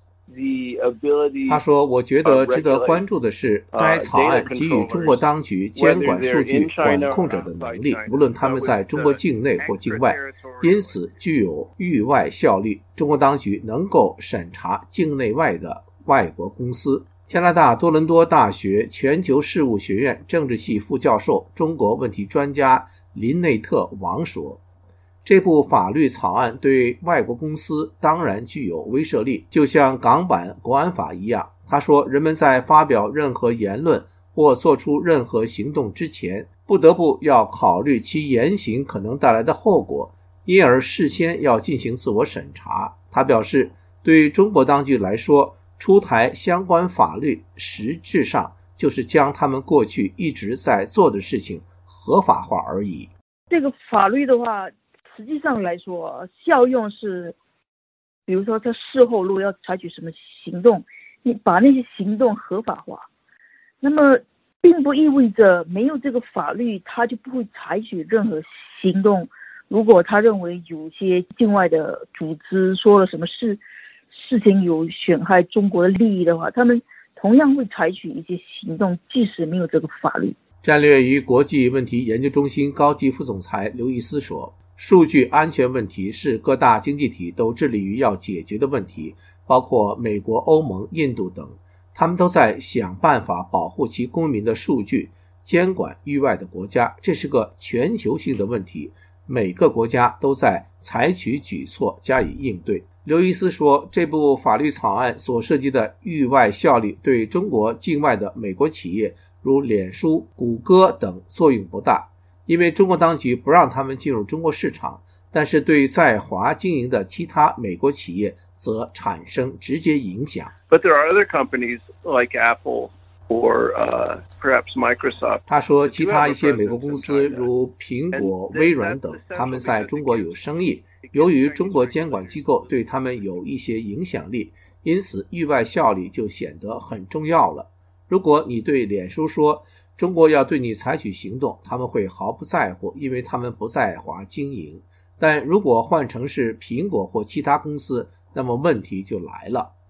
the ability. 他说，我觉得值得关注的是，该草案给予中国当局监管数据管控者的能力，无论他们在中国境内或境外，因此具有域外效力。中国当局能够审查境内外的外国公司。加拿大多伦多大学全球事务学院政治系副教授、中国问题专家林内特王说，这部法律草案对外国公司当然具有威慑力，就像港版国安法一样。他说，人们在发表任何言论或做出任何行动之前，不得不要考虑其言行可能带来的后果，因而事先要进行自我审查。他表示，对中国当局来说，出台相关法律实质上就是将他们过去一直在做的事情合法化而已。 这个法律的话，实际上来说效用是，比如说他事后如果要采取什么行动，你把那些行动合法化，那么并不意味着没有这个法律他就不会采取任何行动。如果他认为有些境外的组织说了什么事事情有损害中国的利益的话，他们同样会采取一些行动，即使没有这个法律。 战略与国际问题研究中心高级副总裁刘易斯说，数据安全问题是各大经济体都致力于要解决的问题，包括美国、欧盟、印度等，他们都在想办法保护其公民的数据，监管域外的国家。这是个全球性的问题，每个国家都在采取举措加以应对。刘易斯说，这部法律草案所涉及的域外效力对中国境外的美国企业如脸书、谷歌等作用不大，因为中国当局不让他们进入中国市场，但是对在华经营的其他美国企业则产生直接影响。 But there are other companies like Apple or uh, perhaps Microsoft. 他说，其他一些美国公司如苹果、微软等，他们在中国有生意，由于中国监管机构对他们有一些影响力，因此域外效力就显得很重要了。如果你对脸书说中国要对你采取行动，他们会毫不在乎，因为他们不在华经营。但如果换成是苹果或其他公司，那么问题就来了。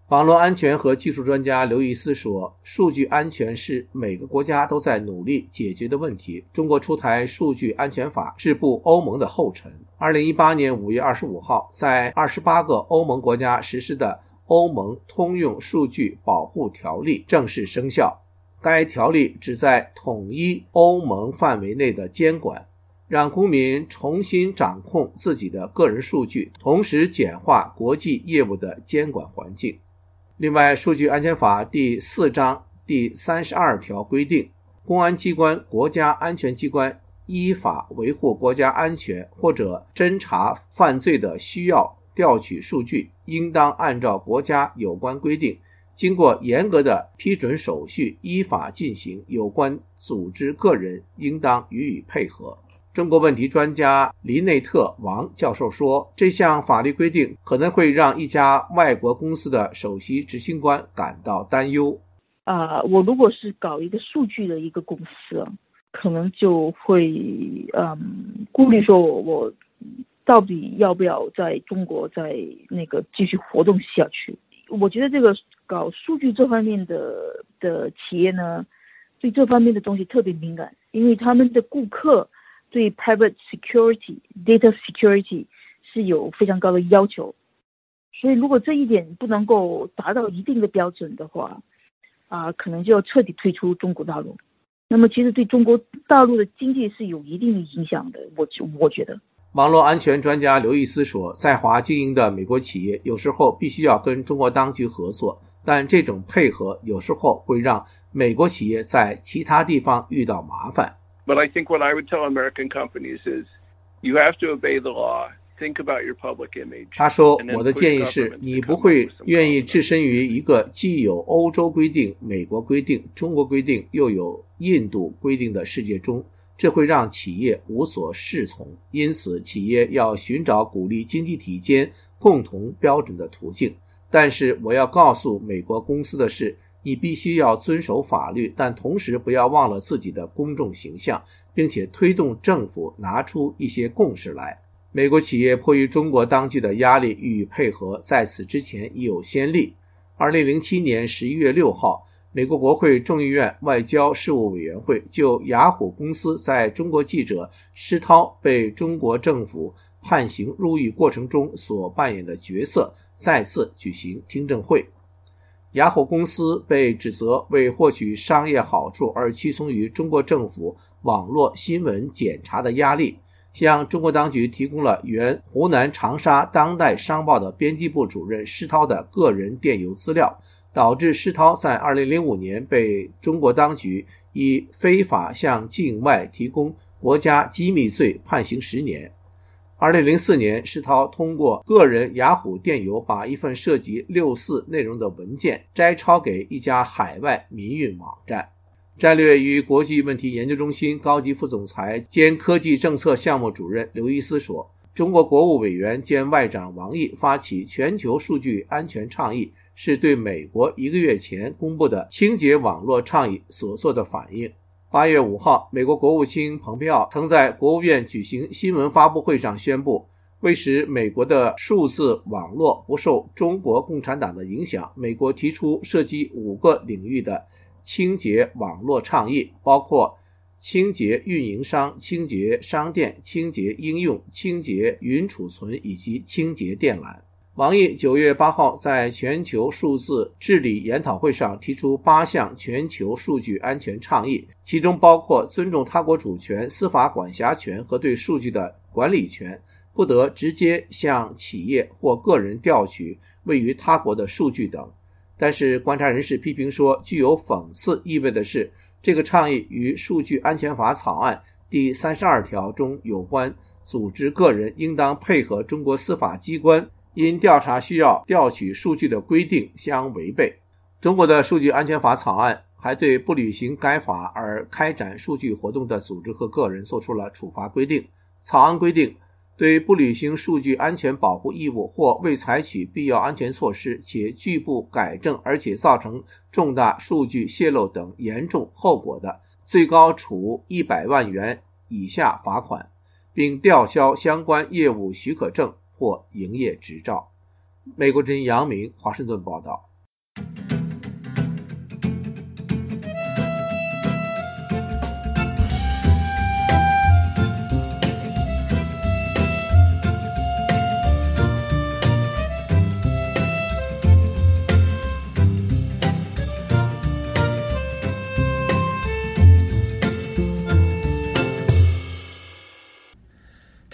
网络安全和技术专家刘易斯说，数据安全是每个国家都在努力解决的问题。中国出台数据安全法是步欧盟的后尘。二零一八年五月二十五号，在二十八个欧盟国家实施的欧盟通用数据保护条例正式生效。该条例旨在统一欧盟范围内的监管，让公民重新掌控自己的个人数据，同时简化国际业务的监管环境。另外，数据安全法第四章第三十二条规定，公安机关、国家安全机关依法维护国家安全或者侦查犯罪的需要调取数据，应当按照国家有关规定，经过严格的批准手续依法进行，有关组织个人应当予以配合。中国问题专家林内特王教授说，这项法律规定可能会让一家外国公司的首席执行官感到担忧。 啊、呃，我如果是搞一个数据的一个公司，可能就会嗯顾虑说我我到底要不要在中国在那个继续活动下去。我觉得这个搞数据这方面的的企业呢，对这方面的东西特别敏感，因为他们的顾客对 private security、data security 是有非常高的要求，所以如果这一点不能够达到一定的标准的话，啊、呃，可能就要彻底退出中国大陆。那么其实对中国大陆的经济是有一定的影响的，我我觉得。 网络安全专家刘易斯说，在华经营的美国企业有时候必须要跟中国当局合作，但这种配合有时候会让美国企业在其他地方遇到麻烦。 But I think what I would tell American companies is you have to obey the law, think about your public image. 他说，我的建议是，你不会愿意置身于一个既有欧洲规定、美国规定、中国规定又有印度规定的世界中，这会让企业无所适从。因此，企业要寻找鼓励经济体间共同标准的途径。但是我要告诉美国公司的是，你必须要遵守法律，但同时不要忘了自己的公众形象，并且推动政府拿出一些共识来。美国企业迫于中国当局的压力予以配合，在此之前已有先例。二零零七年十一月六号，美国国会众议院外交事务委员会就雅虎公司在中国记者施涛被中国政府判刑入狱过程中所扮演的角色再次举行听证会。雅虎公司被指责为获取商业好处而屈从于中国政府网络新闻检查的压力，向中国当局提供了原湖南长沙当代商报的编辑部主任施涛的个人电邮资料，导致施涛在二零零五年被中国当局以非法向境外提供国家机密罪判刑十年。二零零四年，施涛通过个人雅虎电邮把一份涉及六四内容的文件摘抄给一家海外民运网站。战略与国际问题研究中心高级副总裁兼科技政策项目主任刘易斯说，中国国务委员兼外长王毅发起全球数据安全倡议，是对美国一个月前公布的清洁网络倡议所做的反应。八月五号，美国国务卿蓬佩奥曾在国务院举行新闻发布会上宣布，为使美国的数字网络不受中国共产党的影响，美国提出涉及五个领域的清洁网络倡议，包括清洁运营商、清洁商店、清洁应用、清洁云储存以及清洁电缆。王毅九月八号在全球数字治理研讨会上提出八项全球数据安全倡议，其中包括尊重他国主权、司法管辖权和对数据的管理权，不得直接向企业或个人调取位于他国的数据等。但是观察人士批评说，具有讽刺意味的是，这个倡议与数据安全法草案第三十二条中有关组织个人应当配合中国司法机关因调查需要调取数据的规定相违背。中国的数据安全法草案还对不履行该法而开展数据活动的组织和个人作出了处罚规定。草案规定，对不履行数据安全保护义务或未采取必要安全措施且拒不改正而且造成重大数据泄露等严重后果的，最高处一百万元以下罚款，并吊销相关业务许可证或营业执照。美国之音杨明华盛顿报道。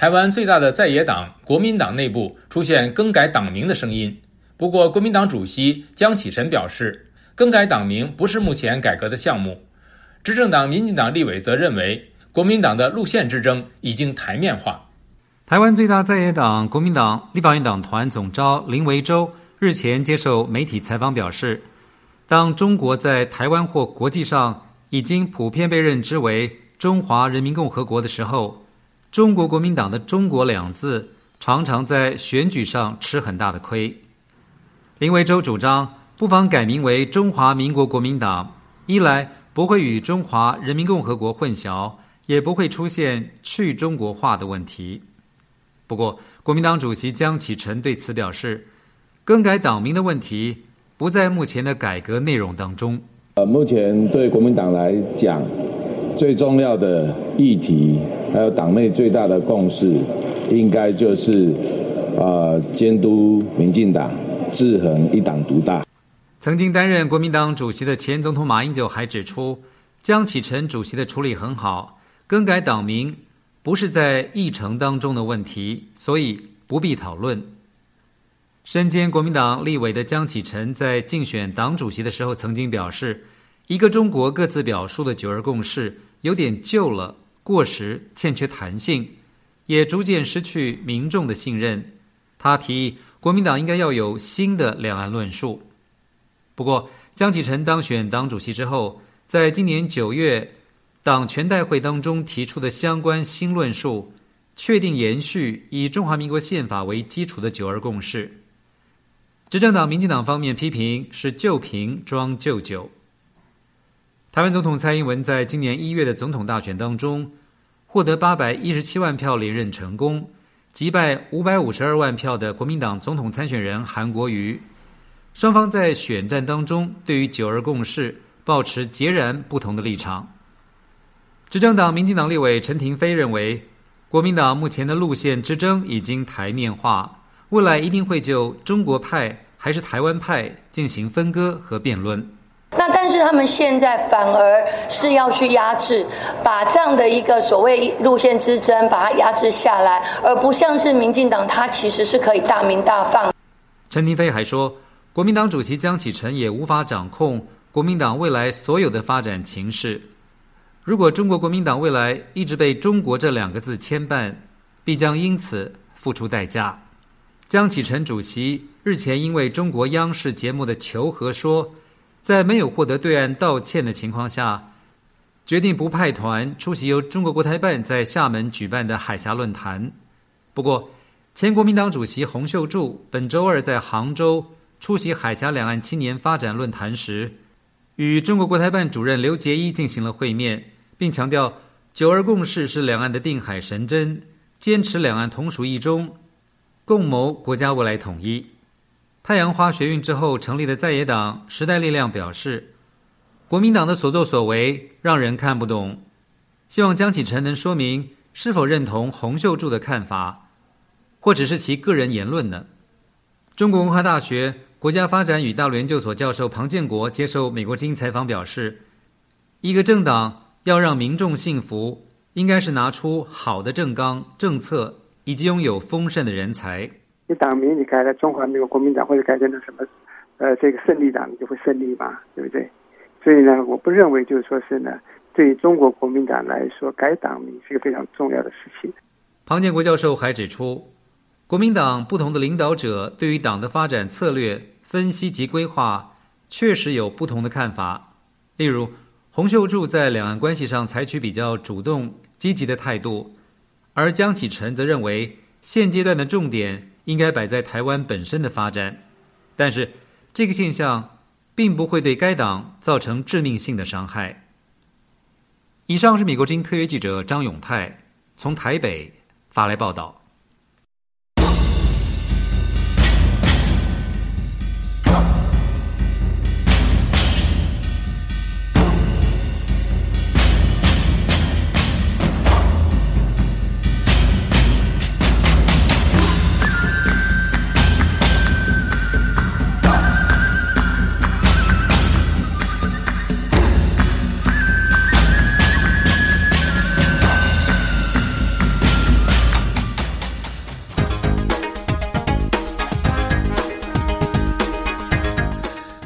台湾最大的在野党国民党内部出现更改党名的声音。不过，国民党主席江启臣表示，更改党名不是目前改革的项目。执政党民进党立委则认为，国民党的路线之争已经台面化。 台湾最大在野党国民党立法院党团总召林维洲日前接受媒体采访表示，当中国在台湾或国际上已经普遍被认知为中华人民共和国的时候，中国国民党的中国两字常常在选举上吃很大的亏。林维洲主张不妨改名为中华民国国民党，一来不会与中华人民共和国混淆，也不会出现去中国化的问题。不过，国民党主席江启臣对此表示，更改党名的问题不在目前的改革内容当中。 呃，目前对国民党来讲，最重要的议题，还有党内最大的共识，应该就是呃监督民进党，制衡一党独大。 曾经担任国民党主席的前总统马英九还指出，江启臣主席的处理很好，更改党名不是在议程当中的问题，所以不必讨论。身兼国民党立委的江启臣在竞选党主席的时候曾经表示，一个中国各自表述的九二共识有点旧了，过时，欠缺弹性，也逐渐失去民众的信任。他提议国民党应该要有新的两岸论述。不过，江启臣当选党主席之后，在今年九月党全代会当中提出的相关新论述，确定延续以中华民国宪法为基础的九二共识。执政党民进党方面批评是旧瓶装旧酒。台湾总统蔡英文在今年一月的总统大选当中，获得八百一十七万票连任成功，击败五百五十二万票的国民党总统参选人韩国瑜。双方在选战当中对于九二共识抱持截然不同的立场。执政党民进党立委陈亭妃认为，国民党目前的路线之争已经台面化，未来一定会就中国派还是台湾派进行分割和辩论。 那但是他们现在反而是要去压制，把这样的一个所谓路线之争把它压制下来，而不像是民进党，它其实是可以大鸣大放。 陈亭妃还说，国民党主席江启臣也无法掌控国民党未来所有的发展情势。如果中国国民党未来一直被中国这两个字牵绊，必将因此付出代价。江启臣主席日前因为中国央视节目的求和说，在没有获得对岸道歉的情况下，决定不派团出席由中国国台办在厦门举办的海峡论坛。不过，前国民党主席洪秀柱本周二在杭州出席海峡两岸青年发展论坛时，与中国国台办主任刘结一进行了会面，并强调九二共识是两岸的定海神针，坚持两岸同属一中，共谋国家未来统一。太阳花学运之后成立的在野党时代力量表示，国民党的所作所为让人看不懂，希望江启臣能说明是否认同洪秀柱的看法，或只是其个人言论呢？中国文化大学国家发展与大陆研究所教授庞建国接受美国之音采访表示，一个政党要让民众信服，应该是拿出好的政纲政策，以及拥有丰盛的人才。 你党名你改了中华民国国民党，或者改成了什么呃这个胜利党，你就会胜利嘛，对不对？所以呢，我不认为就是说是呢，对于中国国民党来说，改党名是一个非常重要的事情。 庞建国教授还指出，国民党不同的领导者对于党的发展策略分析及规划确实有不同的看法。例如，洪秀柱在两岸关系上采取比较主动积极的态度，而江启臣则认为现阶段的重点应该摆在台湾本身的发展。但是这个现象并不会对该党造成致命性的伤害。以上是美国之音特约记者张永泰从台北发来报道。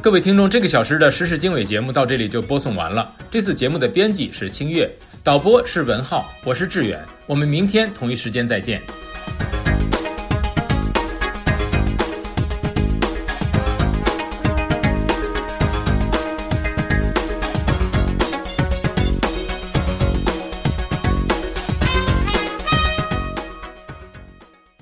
各位听众，这个小时的时事经纬节目到这里就播送完了。这次节目的编辑是清月，导播是文浩，我是志远。我们明天同一时间再见。